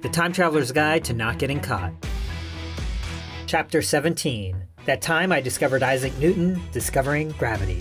The Time Traveler's Guide to Not Getting Caught. Chapter 17. That Time I Discovered Isaac Newton, Discovering Gravity.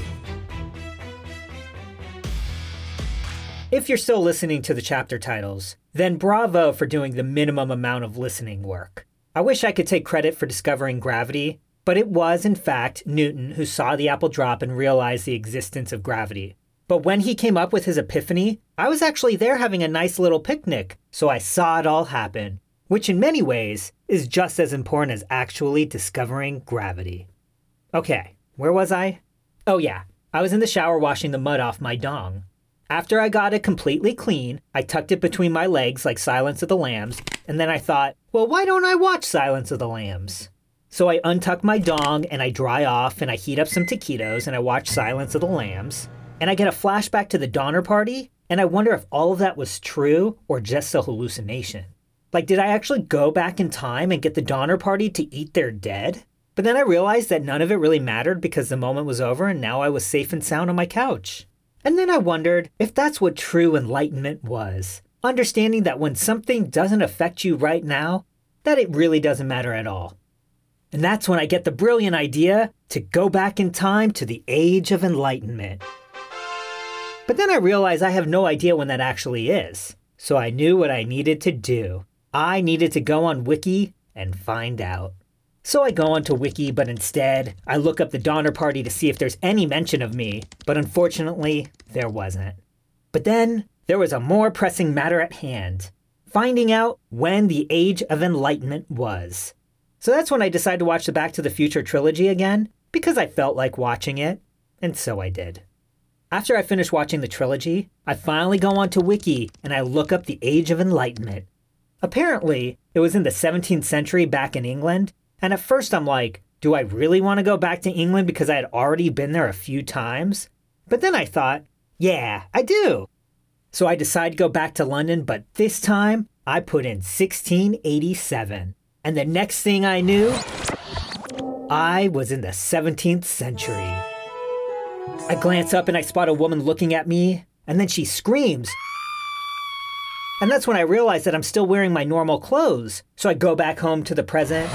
If you're still listening to the chapter titles, then bravo for doing the minimum amount of listening work. I wish I could take credit for discovering gravity, but it was, in fact, Newton who saw the apple drop and realized the existence of gravity. But when he came up with his epiphany, I was actually there having a nice little picnic, so I saw it all happen, which in many ways is just as important as actually discovering gravity. Okay, where was I? Oh yeah, I was in the shower washing the mud off my dong. After I got it completely clean, I tucked it between my legs like Silence of the Lambs, and then I thought, well, why don't I watch Silence of the Lambs? So I untuck my dong and I dry off and I heat up some taquitos and I watch Silence of the Lambs. And I get a flashback to the Donner Party, and I wonder if all of that was true or just a hallucination. Like, did I actually go back in time and get the Donner Party to eat their dead? But then I realized that none of it really mattered because the moment was over and now I was safe and sound on my couch. And then I wondered if that's what true enlightenment was. Understanding that when something doesn't affect you right now, that it really doesn't matter at all. And that's when I get the brilliant idea to go back in time to the Age of Enlightenment. But then I realized I have no idea when that actually is. So I knew what I needed to do. I needed to go on Wiki and find out. So I go onto Wiki, but instead, I look up the Donner Party to see if there's any mention of me, but unfortunately, there wasn't. But then, there was a more pressing matter at hand. Finding out when the Age of Enlightenment was. So that's when I decided to watch the Back to the Future trilogy again, because I felt like watching it, and so I did. After I finish watching the trilogy, I finally go onto Wiki and I look up the Age of Enlightenment. Apparently, it was in the 17th century back in England, and at first I'm like, do I really want to go back to England because I had already been there a few times? But then I thought, yeah, I do. So I decided to go back to London, but this time I put in 1687. And the next thing I knew, I was in the 17th century. I glance up and I spot a woman looking at me, and then she screams. And that's when I realize that I'm still wearing my normal clothes. So I go back home to the present,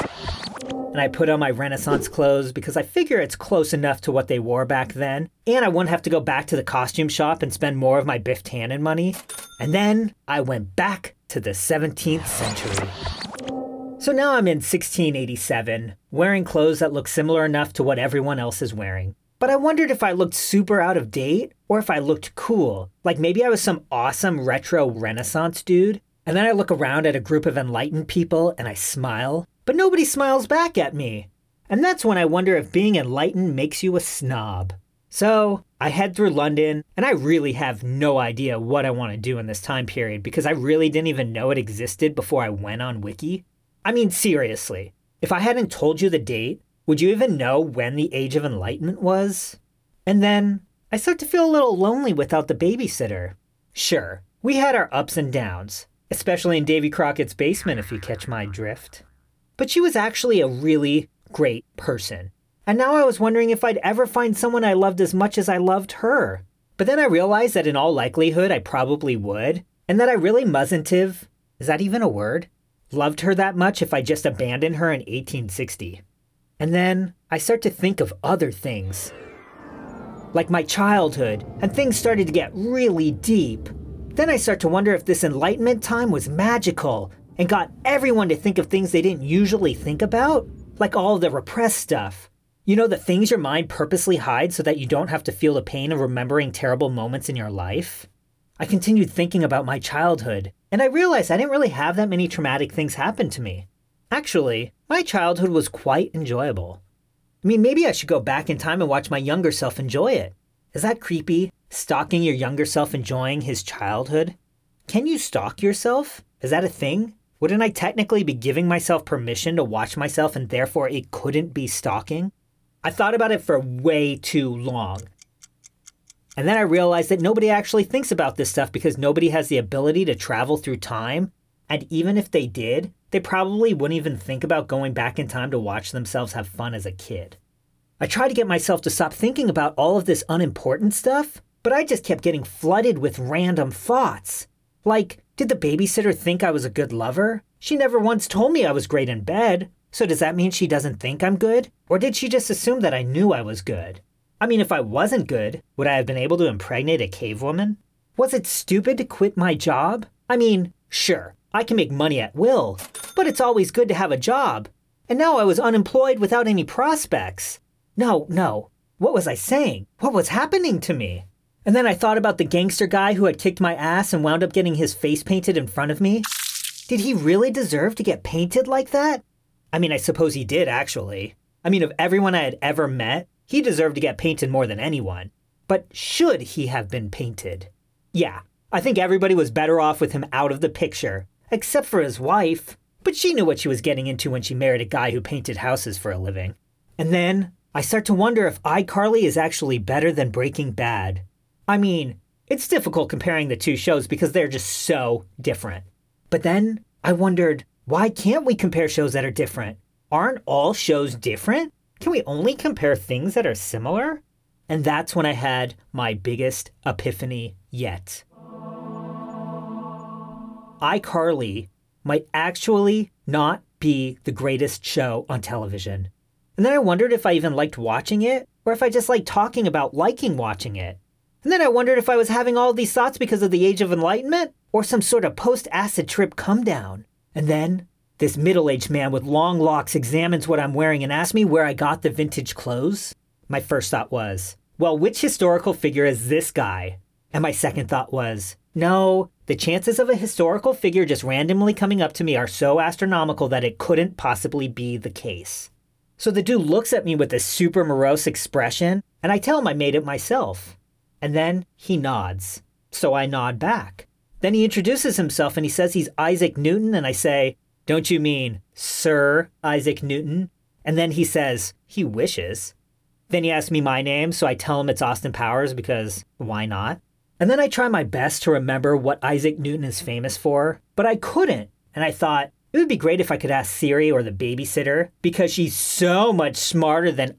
and I put on my Renaissance clothes because I figure it's close enough to what they wore back then, and I wouldn't have to go back to the costume shop and spend more of my Biff Tannen money. And then I went back to the 17th century. So now I'm in 1687, wearing clothes that look similar enough to what everyone else is wearing. But I wondered if I looked super out of date or if I looked cool. Like maybe I was some awesome retro Renaissance dude. And then I look around at a group of enlightened people and I smile, but nobody smiles back at me. And that's when I wonder if being enlightened makes you a snob. So I head through London and I really have no idea what I want to do in this time period because I really didn't even know it existed before I went on Wiki. I mean, seriously, if I hadn't told you the date, would you even know when the Age of Enlightenment was? And then, I start to feel a little lonely without the babysitter. Sure, we had our ups and downs, especially in Davy Crockett's basement if you catch my drift. But she was actually a really great person. And now I was wondering if I'd ever find someone I loved as much as I loved her. But then I realized that in all likelihood I probably would, and that I really mustn't have, is that even a word? Loved her that much if I just abandoned her in 1860. And then I start to think of other things. Like my childhood, and things started to get really deep. Then I start to wonder if this Enlightenment time was magical and got everyone to think of things they didn't usually think about, like all the repressed stuff. You know, the things your mind purposely hides so that you don't have to feel the pain of remembering terrible moments in your life. I continued thinking about my childhood, and I realized I didn't really have that many traumatic things happen to me. Actually, my childhood was quite enjoyable. I mean, maybe I should go back in time and watch my younger self enjoy it. Is that creepy? Stalking your younger self enjoying his childhood? Can you stalk yourself? Is that a thing? Wouldn't I technically be giving myself permission to watch myself and therefore it couldn't be stalking? I thought about it for way too long. And then I realized that nobody actually thinks about this stuff because nobody has the ability to travel through time. And even if they did, they probably wouldn't even think about going back in time to watch themselves have fun as a kid. I tried to get myself to stop thinking about all of this unimportant stuff, but I just kept getting flooded with random thoughts. Like, Did the babysitter think I was a good lover? She never once told me I was great in bed. So does that mean she doesn't think I'm good? Or did she just assume that I knew I was good? I mean, if I wasn't good, would I have been able to impregnate a cave woman? Was it stupid to quit my job? I mean, sure, I can make money at will, but it's always good to have a job. And now I was unemployed without any prospects. No. What was I saying? What was happening to me? And then I thought about the gangster guy who had kicked my ass and wound up getting his face painted in front of me. Did he really deserve to get painted like that? I mean, I suppose he did, actually. I mean, of everyone I had ever met, he deserved to get painted more than anyone. But should he have been painted? Yeah, I think everybody was better off with him out of the picture, except for his wife. But she knew what she was getting into when she married a guy who painted houses for a living. And then I start to wonder if iCarly is actually better than Breaking Bad. I mean, it's difficult comparing the two shows because they're just so different. But then I wondered, why can't we compare shows that are different? Aren't all shows different? Can we only compare things that are similar? And that's when I had my biggest epiphany yet. iCarly might actually not be the greatest show on television. And then I wondered if I even liked watching it, or if I just liked talking about liking watching it. And then I wondered if I was having all these thoughts because of the Age of Enlightenment, or some sort of post-acid trip come down. And then this middle-aged man with long locks examines what I'm wearing and asks me where I got the vintage clothes. My first thought was, well, which historical figure is this guy? And my second thought was, no, the chances of a historical figure just randomly coming up to me are so astronomical that it couldn't possibly be the case. So the dude looks at me with this super morose expression, and I tell him I made it myself. And then he nods. So I nod back. Then he introduces himself and he says he's Isaac Newton, and I say, don't you mean Sir Isaac Newton? And then he says, he wishes. Then he asks me my name, so I tell him it's Austin Powers because why not? And then I try my best to remember what Isaac Newton is famous for, but I couldn't. And I thought, it would be great if I could ask Siri or the babysitter because she's so much smarter than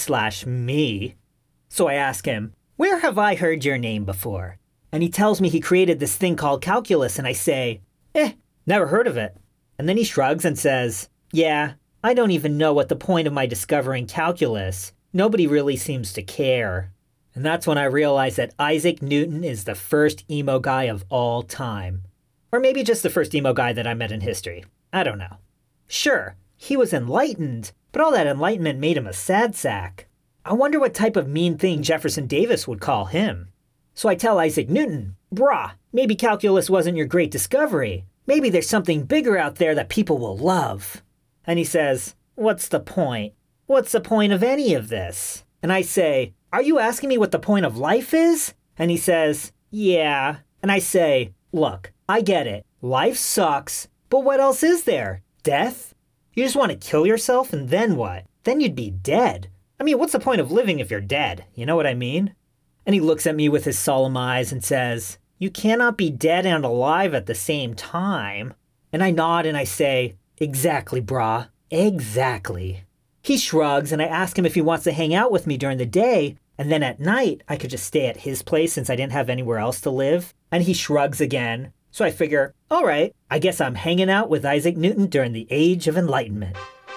I/me. So I ask him, where have I heard your name before? And he tells me he created this thing called calculus, and I say, never heard of it. And then he shrugs and says, yeah, I don't even know what the point of my discovering calculus. Nobody really seems to care. And that's when I realized that Isaac Newton is the first emo guy of all time. Or maybe just the first emo guy that I met in history. I don't know. Sure, he was enlightened, but all that enlightenment made him a sad sack. I wonder what type of mean thing Jefferson Davis would call him. So I tell Isaac Newton, brah, maybe calculus wasn't your great discovery. Maybe there's something bigger out there that people will love. And he says, what's the point? What's the point of any of this? And I say, are you asking me what the point of life is? And he says, yeah. And I say, look, I get it. Life sucks, but what else is there? Death? You just want to kill yourself and then what? Then you'd be dead. I mean, what's the point of living if you're dead? You know what I mean? And he looks at me with his solemn eyes and says, you cannot be dead and alive at the same time. And I nod and I say, exactly, brah. Exactly. He shrugs and I ask him if he wants to hang out with me during the day, and then at night I could just stay at his place since I didn't have anywhere else to live. And he shrugs again. So I figure, all right, I guess I'm hanging out with Isaac Newton during the Age of Enlightenment.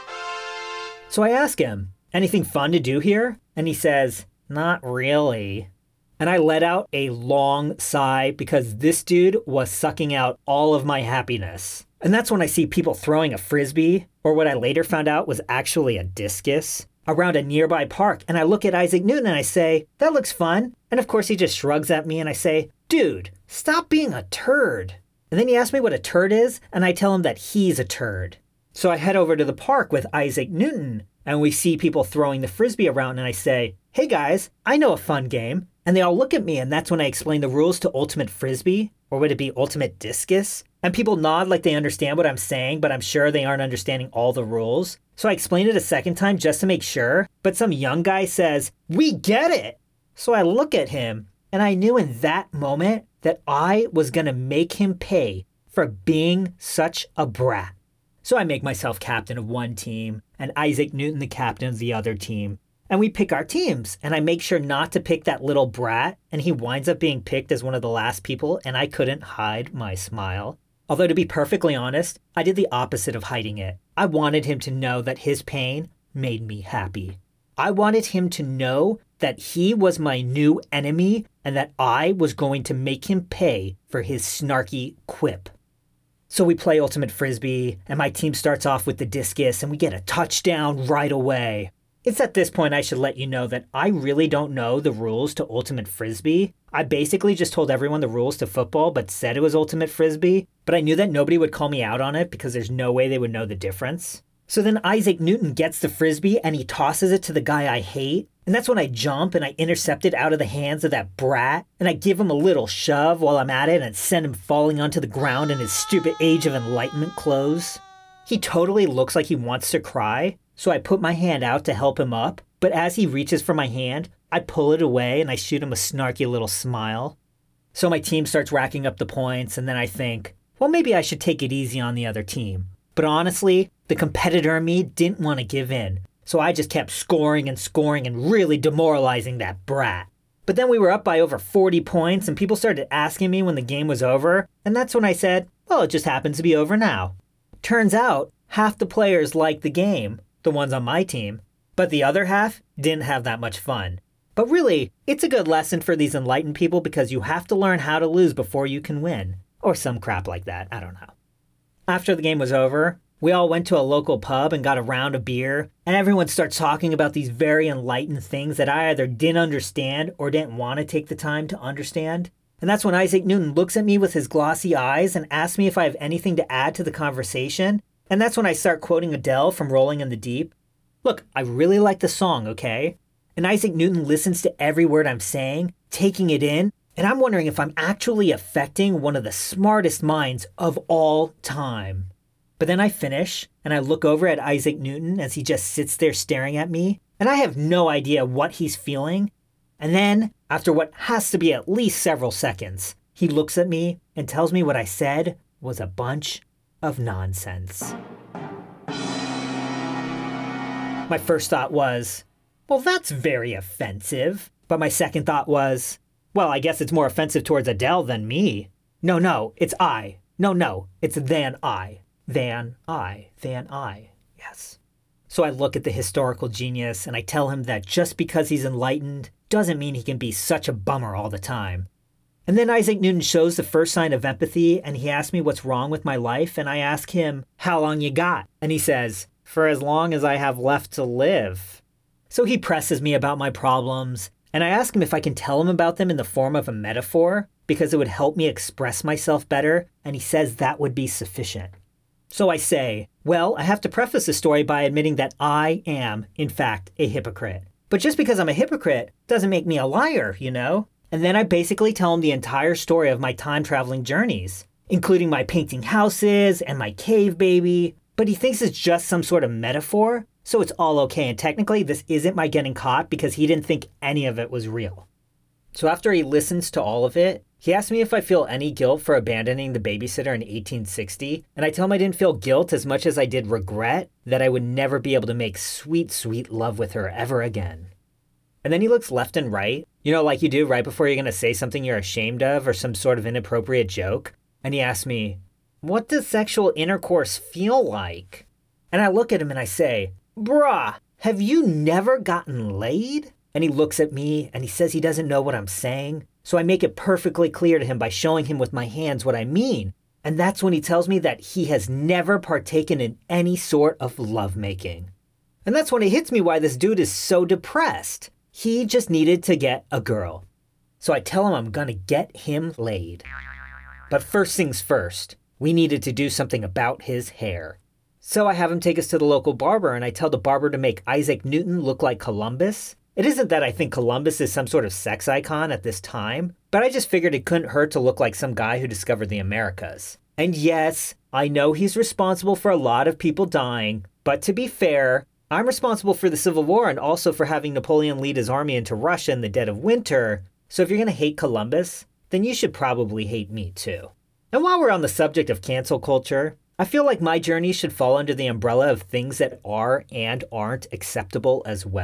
So I ask him, anything fun to do here? And he says, not really. And I let out a long sigh because this dude was sucking out all of my happiness. And that's when I see people throwing a frisbee, or what I later found out was actually a discus, around a nearby park. And I look at Isaac Newton and I say, that looks fun. And of course he just shrugs at me and I say, dude, stop being a turd. And then he asks me what a turd is, and I tell him that he's a turd. So I head over to the park with Isaac Newton, and we see people throwing the frisbee around, and I say, hey guys, I know a fun game. And they all look at me, and that's when I explain the rules to Ultimate Frisbee, or would it be Ultimate Discus? And people nod like they understand what I'm saying, but I'm sure they aren't understanding all the rules. So I explain it a second time just to make sure, but some young guy says, we get it! So I look at him, and I knew in that moment that I was gonna make him pay for being such a brat. So I make myself captain of one team, and Isaac Newton the captain of the other team. and we pick our teams, and I make sure not to pick that little brat, and he winds up being picked as one of the last people, and I couldn't hide my smile. Although to be perfectly honest, I did the opposite of hiding it. I wanted him to know that his pain made me happy. I wanted him to know that he was my new enemy and that I was going to make him pay for his snarky quip. So we play Ultimate Frisbee, and my team starts off with the discus, and we get a touchdown right away. It's at this point I should let you know that I really don't know the rules to Ultimate Frisbee. I basically just told everyone the rules to football, but said it was Ultimate Frisbee, but I knew that nobody would call me out on it because there's no way they would know the difference. So then Isaac Newton gets the Frisbee and he tosses it to the guy I hate, and that's when I jump and I intercept it out of the hands of that brat, and I give him a little shove while I'm at it and send him falling onto the ground in his stupid Age of Enlightenment clothes. He totally looks like he wants to cry, so I put my hand out to help him up, but as he reaches for my hand, I pull it away and I shoot him a snarky little smile. So my team starts racking up the points, and then I think, well, maybe I should take it easy on the other team. But honestly, the competitor in me didn't want to give in, so I just kept scoring and really demoralizing that brat. But then we were up by over 40 points, and people started asking me when the game was over, and that's when I said, well, it just happens to be over now. Turns out, half the players liked the game, the ones on my team, but the other half didn't have that much fun. But really, it's a good lesson for these enlightened people because you have to learn how to lose before you can win. Or some crap like that, I don't know. After the game was over, we all went to a local pub and got a round of beer, and everyone starts talking about these very enlightened things that I either didn't understand or didn't want to take the time to understand. And that's when Isaac Newton looks at me with his glossy eyes and asks me if I have anything to add to the conversation. And that's when I start quoting Adele from Rolling in the Deep. Look, I really like the song, okay? And Isaac Newton listens to every word I'm saying, taking it in, and I'm wondering if I'm actually affecting one of the smartest minds of all time. But then I finish, and I look over at Isaac Newton as he just sits there staring at me, and I have no idea what he's feeling. And then, after what has to be at least several seconds, he looks at me and tells me what I said was a bunch of nonsense. My first thought was, well, that's very offensive. But my second thought was, well, I guess it's more offensive towards Adele than me. No, it's I. No, it's than I. Than I. Yes. So I look at the historical genius and I tell him that just because he's enlightened doesn't mean he can be such a bummer all the time. And then Isaac Newton shows the first sign of empathy and he asks me what's wrong with my life, and I ask him, how long you got? And he says, for as long as I have left to live. So he presses me about my problems, and I ask him if I can tell him about them in the form of a metaphor, because it would help me express myself better, and he says that would be sufficient. So I say, well, I have to preface the story by admitting that I am, in fact, a hypocrite. But just because I'm a hypocrite doesn't make me a liar, you know? And then I basically tell him the entire story of my time-traveling journeys, including my painting houses and my cave baby. But he thinks it's just some sort of metaphor, so it's all okay. And technically, this isn't my getting caught because he didn't think any of it was real. So after he listens to all of it, he asks me if I feel any guilt for abandoning the babysitter in 1860, and I tell him I didn't feel guilt as much as I did regret that I would never be able to make sweet, sweet love with her ever again. And then he looks left and right, you know, like you do right before you're going to say something you're ashamed of or some sort of inappropriate joke, and he asks me, what does sexual intercourse feel like? And I look at him and I say, bruh, have you never gotten laid? And he looks at me and he says he doesn't know what I'm saying. So I make it perfectly clear to him by showing him with my hands what I mean. And that's when he tells me that he has never partaken in any sort of lovemaking. And that's when it hits me why this dude is so depressed. He just needed to get a girl. So I tell him I'm gonna get him laid. But first things first, we needed to do something about his hair. So I have him take us to the local barber, and I tell the barber to make Isaac Newton look like Columbus. It isn't that I think Columbus is some sort of sex icon at this time, but I just figured it couldn't hurt to look like some guy who discovered the Americas. And yes, I know he's responsible for a lot of people dying, but to be fair, I'm responsible for the Civil War and also for having Napoleon lead his army into Russia in the dead of winter. So if you're gonna hate Columbus, then you should probably hate me too. And while we're on the subject of cancel culture, I feel like my journey should fall under the umbrella of things that are and aren't acceptable as well.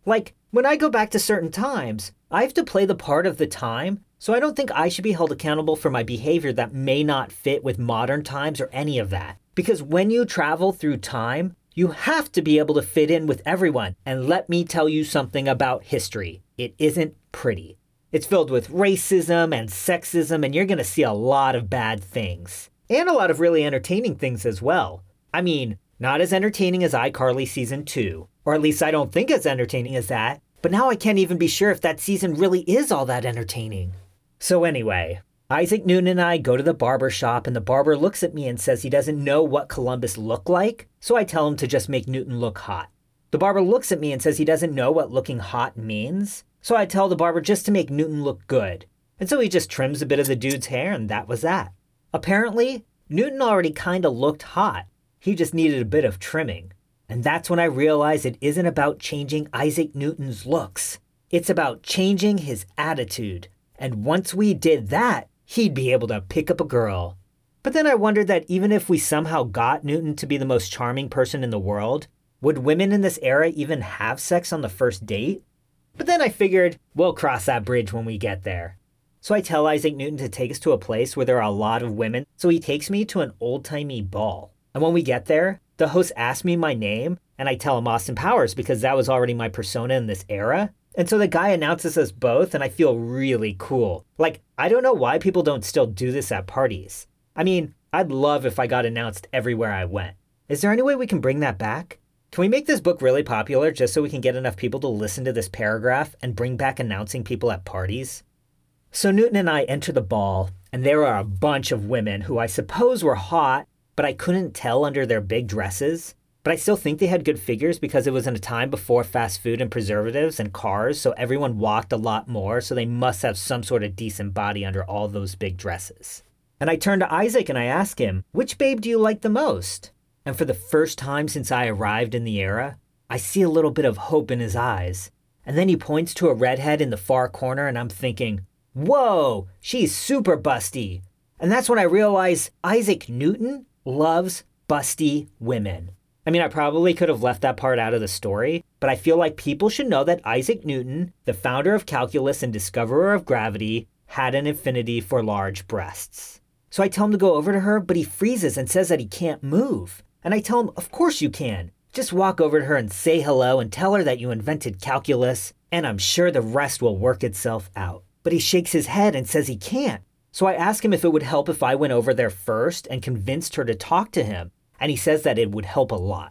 Like, when I go back to certain times, I have to play the part of the time, so I don't think I should be held accountable for my behavior that may not fit with modern times or any of that. Because when you travel through time, you have to be able to fit in with everyone. And let me tell you something about history. It isn't pretty. It's filled with racism and sexism, and you're going to see a lot of bad things. And a lot of really entertaining things as well. I mean, not as entertaining as iCarly Season 2. Or at least I don't think as entertaining as that. But now I can't even be sure if that season really is all that entertaining. So anyway, Isaac Newton and I go to the barber shop, and the barber looks at me and says he doesn't know what Columbus looked like, so I tell him to just make Newton look hot. The barber looks at me and says he doesn't know what looking hot means, so I tell the barber just to make Newton look good. And so he just trims a bit of the dude's hair, and that was that. Apparently, Newton already kinda looked hot. He just needed a bit of trimming. And that's when I realized it isn't about changing Isaac Newton's looks. It's about changing his attitude. And once we did that, he'd be able to pick up a girl. But then I wondered that even if we somehow got Newton to be the most charming person in the world, would women in this era even have sex on the first date? But then I figured we'll cross that bridge when we get there. So I tell Isaac Newton to take us to a place where there are a lot of women, so he takes me to an old-timey ball. And when we get there, the host asks me my name, and I tell him Austin Powers because that was already my persona in this era. And so the guy announces us both, and I feel really cool. Like, I don't know why people don't still do this at parties. I mean, I'd love if I got announced everywhere I went. Is there any way we can bring that back? Can we make this book really popular just so we can get enough people to listen to this paragraph and bring back announcing people at parties? So Newton and I enter the ball, and there are a bunch of women who I suppose were hot, but I couldn't tell under their big dresses. But I still think they had good figures because it was in a time before fast food and preservatives and cars, so everyone walked a lot more, so they must have some sort of decent body under all those big dresses. And I turn to Isaac and I ask him, which babe do you like the most? And for the first time since I arrived in the era, I see a little bit of hope in his eyes. And then he points to a redhead in the far corner, and I'm thinking, whoa, she's super busty. And that's when I realize Isaac Newton loves busty women. I mean, I probably could have left that part out of the story, but I feel like people should know that Isaac Newton, the founder of calculus and discoverer of gravity, had an affinity for large breasts. So I tell him to go over to her, but he freezes and says that he can't move. And I tell him, of course you can. Just walk over to her and say hello and tell her that you invented calculus, and I'm sure the rest will work itself out. But he shakes his head and says he can't. So I ask him if it would help if I went over there first and convinced her to talk to him. And he says that it would help a lot.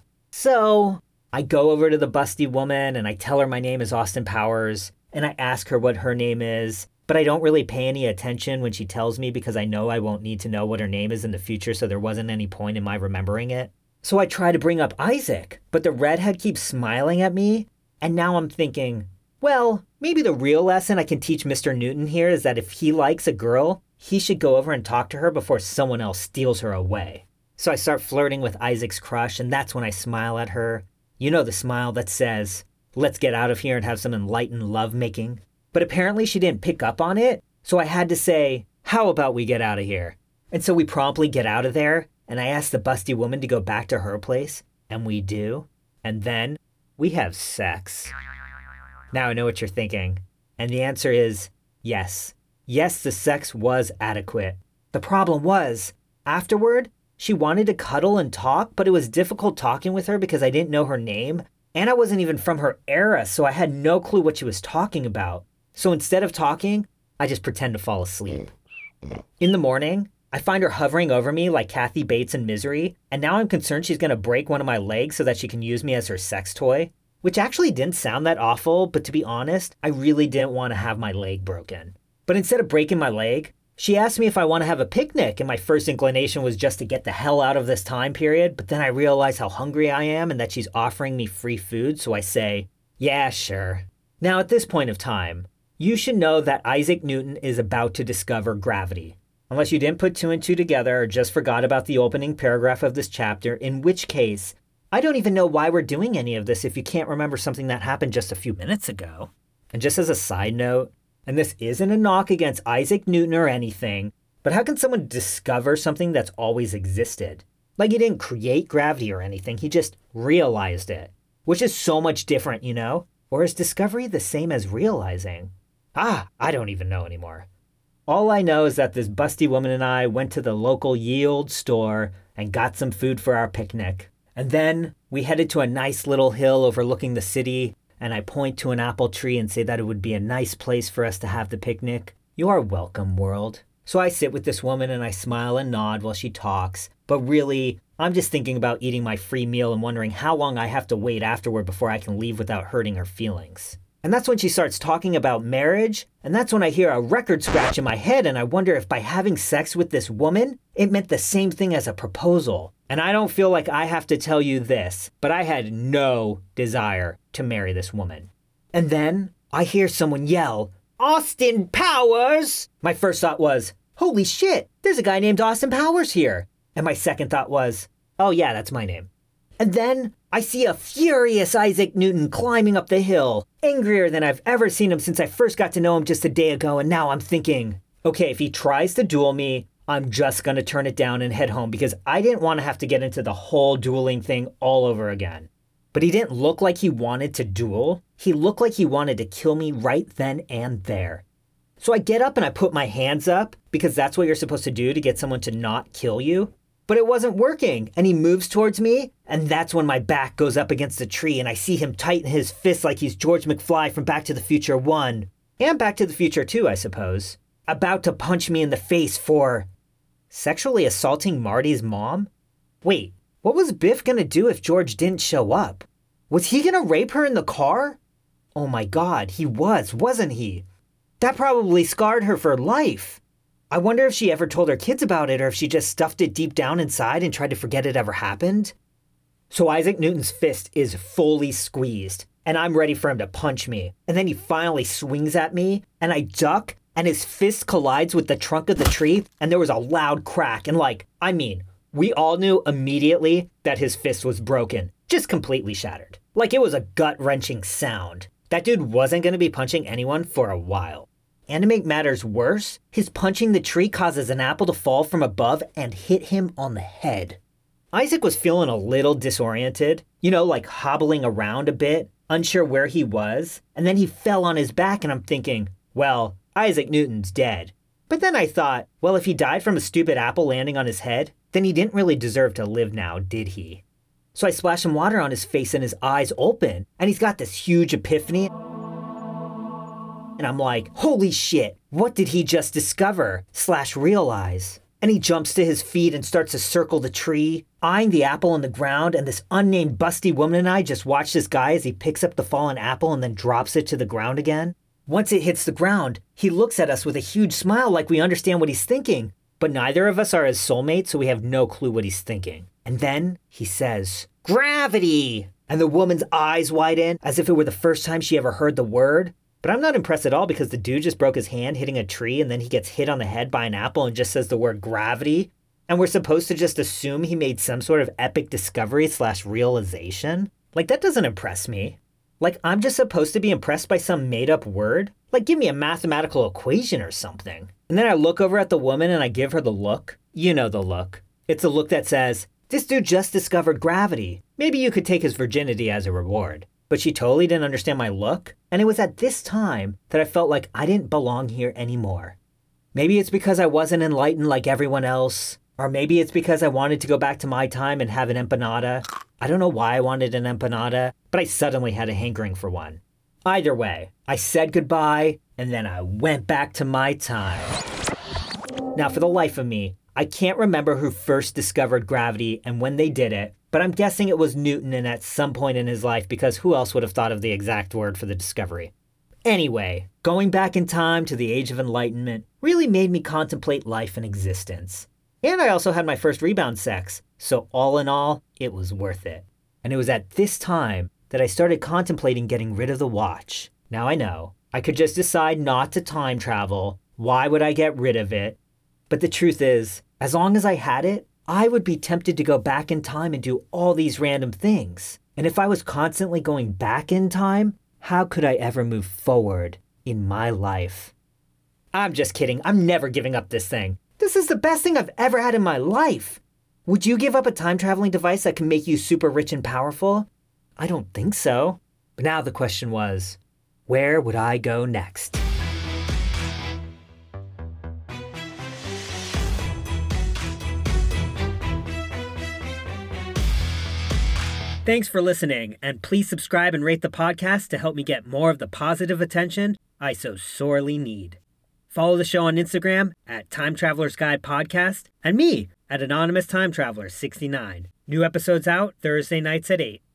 So I go over to the busty woman and I tell her my name is Austin Powers, and I ask her what her name is, but I don't really pay any attention when she tells me because I know I won't need to know what her name is in the future, so there wasn't any point in my remembering it. So I try to bring up Isaac, but the redhead keeps smiling at me, and now I'm thinking, well, maybe the real lesson I can teach Mr. Newton here is that if he likes a girl, he should go over and talk to her before someone else steals her away. So I start flirting with Isaac's crush, and that's when I smile at her. You know, the smile that says, let's get out of here and have some enlightened lovemaking. But apparently she didn't pick up on it, so I had to say, how about we get out of here? And so we promptly get out of there, and I ask the busty woman to go back to her place, and we do. And then we have sex. Now I know what you're thinking. And the answer is yes. Yes, the sex was adequate. The problem was, afterward, she wanted to cuddle and talk, but it was difficult talking with her because I didn't know her name, and I wasn't even from her era, so I had no clue what she was talking about. So instead of talking, I just pretend to fall asleep. In the morning, I find her hovering over me like Kathy Bates in Misery, and now I'm concerned she's gonna break one of my legs so that she can use me as her sex toy, which actually didn't sound that awful, but to be honest, I really didn't want to have my leg broken. But instead of breaking my leg, she asked me if I want to have a picnic, and my first inclination was just to get the hell out of this time period, but then I realized how hungry I am and that she's offering me free food, so I say, yeah, sure. Now at this point of time, you should know that Isaac Newton is about to discover gravity. Unless you didn't put two and two together or just forgot about the opening paragraph of this chapter, in which case, I don't even know why we're doing any of this if you can't remember something that happened just a few minutes ago. And just as a side note, and this isn't a knock against Isaac Newton or anything, but how can someone discover something that's always existed? Like he didn't create gravity or anything, he just realized it. Which is so much different, you know? Or is discovery the same as realizing? I don't even know anymore. All I know is that this busty woman and I went to the local ye olde store and got some food for our picnic. And then we headed to a nice little hill overlooking the city, and I point to an apple tree and say that it would be a nice place for us to have the picnic. You are welcome, world. So I sit with this woman and I smile and nod while she talks, but really, I'm just thinking about eating my free meal and wondering how long I have to wait afterward before I can leave without hurting her feelings. And that's when she starts talking about marriage, and that's when I hear a record scratch in my head and I wonder if by having sex with this woman, it meant the same thing as a proposal. And I don't feel like I have to tell you this, but I had no desire to marry this woman. And then I hear someone yell, "Austin Powers!" My first thought was, holy shit, there's a guy named Austin Powers here. And my second thought was, oh yeah, that's my name. And then I see a furious Isaac Newton climbing up the hill, angrier than I've ever seen him since I first got to know him just a day ago, and now I'm thinking, okay, if he tries to duel me, I'm just gonna turn it down and head home because I didn't want to have to get into the whole dueling thing all over again. But he didn't look like he wanted to duel. He looked like he wanted to kill me right then and there. So I get up and I put my hands up because that's what you're supposed to do to get someone to not kill you. But it wasn't working, and he moves towards me, and that's when my back goes up against a tree and I see him tighten his fist like he's George McFly from Back to the Future 1, and Back to the Future 2, I suppose, about to punch me in the face for sexually assaulting Marty's mom? Wait, what was Biff gonna do if George didn't show up? Was he gonna rape her in the car? Oh my God, he was, wasn't he? That probably scarred her for life. I wonder if she ever told her kids about it or if she just stuffed it deep down inside and tried to forget it ever happened. So Isaac Newton's fist is fully squeezed, and I'm ready for him to punch me. And then he finally swings at me, and I duck, and his fist collides with the trunk of the tree, and there was a loud crack. And we all knew immediately that his fist was broken, just completely shattered. Like it was a gut-wrenching sound. That dude wasn't going to be punching anyone for a while. And to make matters worse, his punching the tree causes an apple to fall from above and hit him on the head. Isaac was feeling a little disoriented, like hobbling around a bit, unsure where he was, and then he fell on his back and I'm thinking, well, Isaac Newton's dead. But then I thought, well, if he died from a stupid apple landing on his head, then he didn't really deserve to live now, did he? So I splashed some water on his face and his eyes open, and he's got this huge epiphany. And I'm like, holy shit, what did he just discover/realize? And he jumps to his feet and starts to circle the tree, eyeing the apple on the ground, and this unnamed busty woman and I just watch this guy as he picks up the fallen apple and then drops it to the ground again. Once it hits the ground, he looks at us with a huge smile like we understand what he's thinking, but neither of us are his soulmates, so we have no clue what he's thinking. And then he says, "Gravity!" And the woman's eyes widen as if it were the first time she ever heard the word. But I'm not impressed at all because the dude just broke his hand hitting a tree and then he gets hit on the head by an apple and just says the word gravity. And we're supposed to just assume he made some sort of epic discovery/realization? Like, that doesn't impress me. Like, I'm just supposed to be impressed by some made-up word? Like, give me a mathematical equation or something. And then I look over at the woman and I give her the look. You know the look. It's a look that says, this dude just discovered gravity. Maybe you could take his virginity as a reward. But she totally didn't understand my look, and it was at this time that I felt like I didn't belong here anymore. Maybe it's because I wasn't enlightened like everyone else, or maybe it's because I wanted to go back to my time and have an empanada. I don't know why I wanted an empanada, but I suddenly had a hankering for one. Either way, I said goodbye, and then I went back to my time. Now, for the life of me, I can't remember who first discovered gravity and when they did it, but I'm guessing it was Newton and at some point in his life because who else would have thought of the exact word for the discovery? Anyway, going back in time to the Age of Enlightenment really made me contemplate life and existence. And I also had my first rebound sex, so all in all, it was worth it. And it was at this time that I started contemplating getting rid of the watch. Now I know, I could just decide not to time travel. Why would I get rid of it? But the truth is, as long as I had it, I would be tempted to go back in time and do all these random things. And if I was constantly going back in time, how could I ever move forward in my life? I'm just kidding. I'm never giving up this thing. This is the best thing I've ever had in my life. Would you give up a time-traveling device that can make you super rich and powerful? I don't think so. But now the question was, where would I go next? Thanks for listening, and please subscribe and rate the podcast to help me get more of the positive attention I so sorely need. Follow the show on Instagram at Time Traveler's Guide Podcast and me at Anonymous Time Traveler 69. New episodes out Thursday nights at 8.